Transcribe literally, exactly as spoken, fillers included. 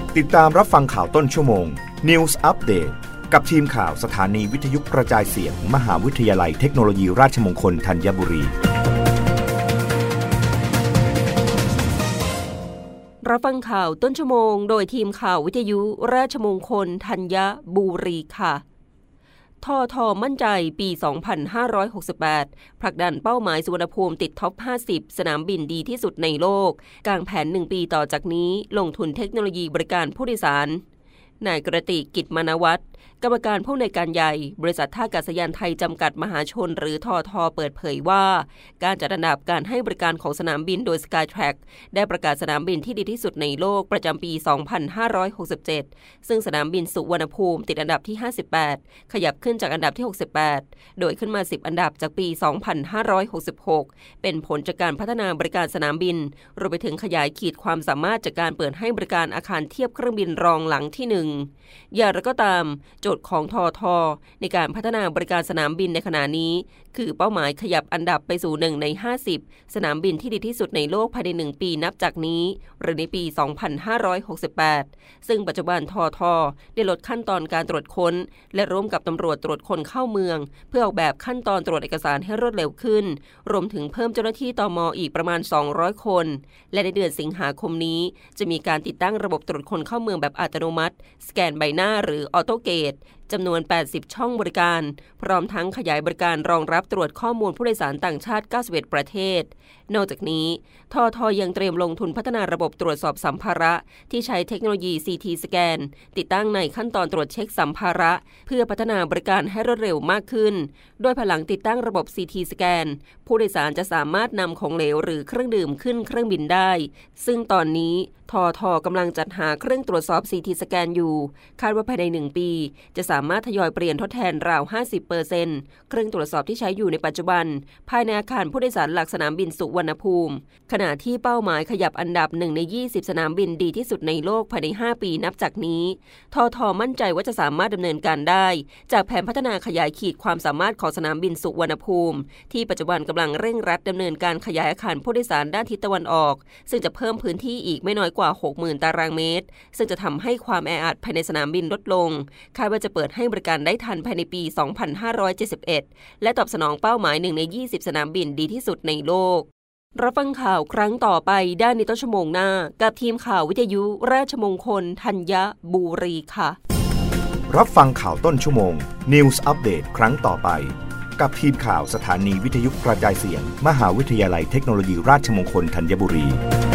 ติดตามรับฟังข่าวต้นชั่วโมง News Update กับทีมข่าวสถานีวิทยุกระจายเสียง มหาวิทยาลัยเทคโนโลยีราชมงคลธัญบุรีรับฟังข่าวต้นชั่วโมงโดยทีมข่าววิทยุราชมงคลธัญบุรีค่ะทท.มั่นใจปี สองพันห้าร้อยหกสิบแปด ผลักดันเป้าหมายสุวรรณภูมิติดท็อป ห้าสิบ สนามบินดีที่สุดในโลกกางแผนหนึ่งปีต่อจากนี้ลงทุนเทคโนโลยีบริการผู้โดยสารนายกรติกิจมานวัฒน์กรรมการผู้อำนวยการใหญ่บริษัทท่าอากาศยานไทยจำกัดมหาชนหรือทท.เปิดเผยว่าการจัดอันดับการให้บริการของสนามบินโดย Skytrax ได้ประกาศสนามบินที่ดีที่สุดในโลกประจำปี สองพันห้าร้อยหกสิบเจ็ด ซึ่งสนามบินสุวรรณภูมิติดอันดับที่ ห้าสิบแปด ขยับขึ้นจากอันดับที่ หกสิบแปด โดยขึ้นมา สิบ อันดับจากปี สองพันห้าร้อยหกสิบหก เป็นผลจากการพัฒนาบริการสนามบินรวมไปถึงขยายขีดความสามารถจากการเปิดให้บริการอาคารเทียบเครื่องบินรองหลังที่หนึ่งอย่างไรก็ตามโจทย์ของทท.ในการพัฒนาบริการสนามบินในขณะนี้คือเป้าหมายขยับอันดับไปสู่หนึ่งในห้าสิบสนามบินที่ดีที่สุดในโลกภายในหนึ่งปีนับจากนี้หรือในปี สองพันห้าร้อยหกสิบแปด ซึ่งปัจจุบันทท.ได้ลดขั้นตอนการตรวจค้นและร่วมกับตำรวจตรวจคนเข้าเมืองเพื่อออกแบบขั้นตอนตรวจเอกสารให้รวดเร็วขึ้นรวมถึงเพิ่มเจ้าหน้าที่ตม.อีกประมาณสองร้อยคนและในเดือนสิงหาคมนี้จะมีการติดตั้งระบบตรวจคนเข้าเมืองแบบอัตโนมัติสแกนใบหน้าหรือออโตเกตจำนวน แปดสิบ ช่องบริการพร้อมทั้งขยายบริการรองรับตรวจข้อมูลผู้โดยสารต่างชาติ เก้าสิบเอ็ด ประเทศนอกจากนี้ทท.ยังเตรียมลงทุนพัฒนาระบบตรวจสอบสัมภาระที่ใช้เทคโนโลยี ซี ที สแกนติดตั้งในขั้นตอนตรวจเช็คสัมภาระเพื่อพัฒนาบริการให้รวดเร็วมากขึ้นโดยภายหลังติดตั้งระบบ ซี ที สแกนผู้โดยสารจะสามารถนำของเหลวหรือเครื่องดื่มขึ้นเครื่องบินได้ซึ่งตอนนี้ทท.กำลังจัดหาเครื่องตรวจสอบ ซี ที สแกนอยู่คาดว่าภายในหนึ่งปีจะสามารถทยอยเปลี่ยนทดแทนราว ห้าสิบเปอร์เซ็นต์ เครื่องตรวจสอบที่ใช้อยู่ในปัจจุบันภายในอาคารผู้โดยสารหลักสนามบินสุวรรณภูมิขณะที่เป้าหมายขยับอันดับหนึ่งในยี่สิบสนามบินดีที่สุดในโลกภายในห้าปีนับจากนี้ทท.มั่นใจว่าจะสามารถดำเนินการได้จากแผนพัฒนาขยายขีดความสามารถของสนามบินสุวรรณภูมิที่ปัจจุบันกำลังเร่งรัดดำเนินการขยายอาคารผู้โดยสารด้านทิศตะวันออกซึ่งจะเพิ่มพื้นที่อีกไม่น้อยกว่า หกหมื่น ตารางเมตรซึ่งจะทำให้ความแออัดภายในสนามบินลดลงคาดว่าจะเปิดให้บริการได้ทันภายในปี สองพันห้าร้อยเจ็ดสิบเอ็ด และตอบสนองเป้าหมายหนึ่งในยี่สิบสนามบินดีที่สุดในโลกรับฟังข่าวครั้งต่อไปได้ในต้นชั่วโมงหน้ากับทีมข่าววิทยุราชมงคลธัญบุรีค่ะรับฟังข่าวต้นชั่วโมง News Update ครั้งต่อไปกับทีมข่าวสถานีวิทยุกระจายเสียง มหาวิทยาลัยเทคโนโลยีราชมงคลธัญบุรี